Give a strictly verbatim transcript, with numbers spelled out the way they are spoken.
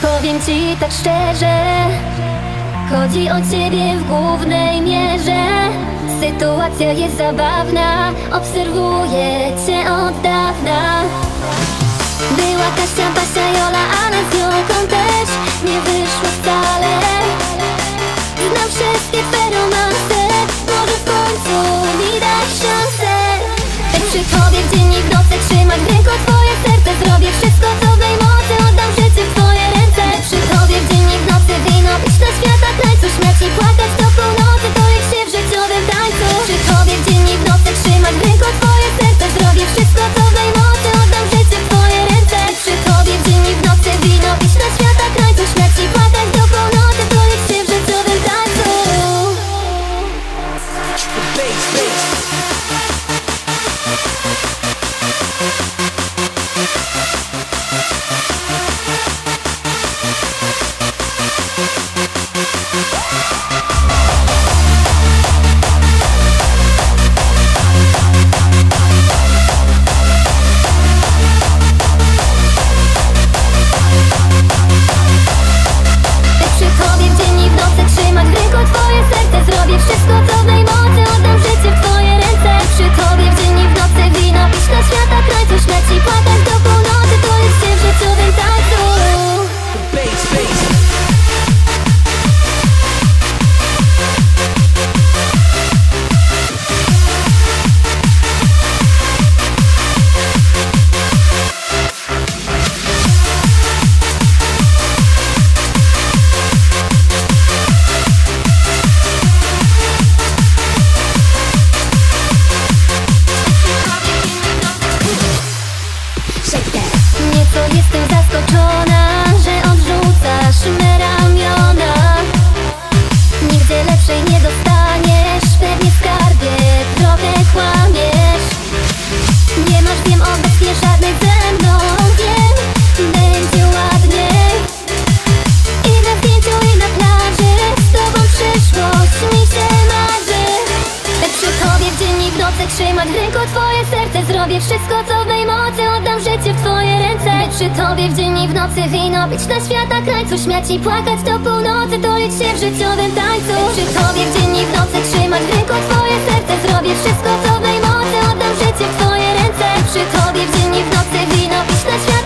Powiem ci tak szczerze, chodzi o ciebie w głównej mierze. Sytuacja jest zabawna, obserwuję cię od dawna. Była Kasia, Basia, Jola, ale z Jolką też nie wyszło wcale. Znam wszystkie twe romanse, może w końcu mi dać szansę. Tak przy tobie w dzień i w nocy trzymać w ręku twoje serce. Zrobię wszystko co w mej mocy, oddam życie w twoje ręce. Przy tobie w dzień i w nocy wino pić na świata tańcu, śmiać i płakać do północy, tulić się w życiowym tańcu. Przy tobie w dzień i w nocy trzymać w ręku twoje serce. Zrobię wszystko co w mej mocy, oddam życie w twoje ręce. Przy tobie w dzień i w nocy wino pić na świata tańcu, śmiać i płakać do północy, tulić się w życiowym tańcu. Zrobię wszystko co w mej mocy, oddam życie w twoje ręce. Przy tobie w dzień i w nocy wino pić na świata krańcu, śmiać i płakać do północy, tulić się w życiowym tańcu. Nieco jestem zaskoczona, że odrzucasz me ramiona. Nigdzie lepszej nie dostaniesz, pewnie w skarbie trochę kłamiesz. Nie masz, wiem, obecnie żadnej ze mną, wiem, będzie ładnie. I na zdjęciu, i na plaży, z tobą przyszłość mi się marzy. Tak przy tobie w dzień i w nocy trzymać w ręku twoje serce. Zrobię wszystko co w mej mocy, oddam życie w twoje ręce. Przy tobie w dzień i w nocy wino pić na świata krańcu, śmiać i płakać do północy, tulić się w życiowym tańcu. Przy tobie w dzień i w nocy trzymać w ręku twoje serce. Zrobię wszystko co w mej mocy, oddam życie w twoje ręce. Przy tobie w dzień i w nocy wino pić na świata